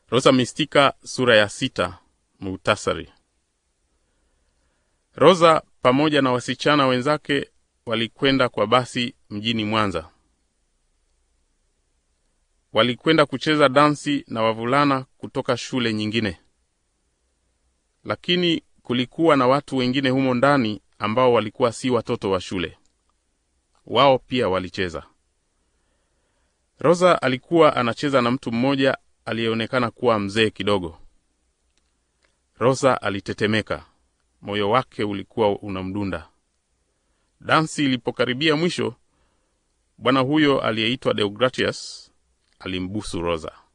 Rosa Mistika sura ya 6. Muhtasari. Rosa pamoja na wasichana wenzake walikwenda kwa basi mjini Mwanza. Walikwenda kucheza dansi na wavulana kutoka shule nyingine. Lakini kulikuwa na watu wengine humo ndani ambao walikuwa si watoto wa shule. Wao pia walicheza. Rosa alikuwa anacheza na mtu mmoja aliyeonekana kuwa mzee kidogo. Rosa alitetemeka. Moyo wake ulikuwa unamdunda. Dansi ilipokaribia mwisho, bwana huyo aliyeitwa Deogratius alimbusu Rosa.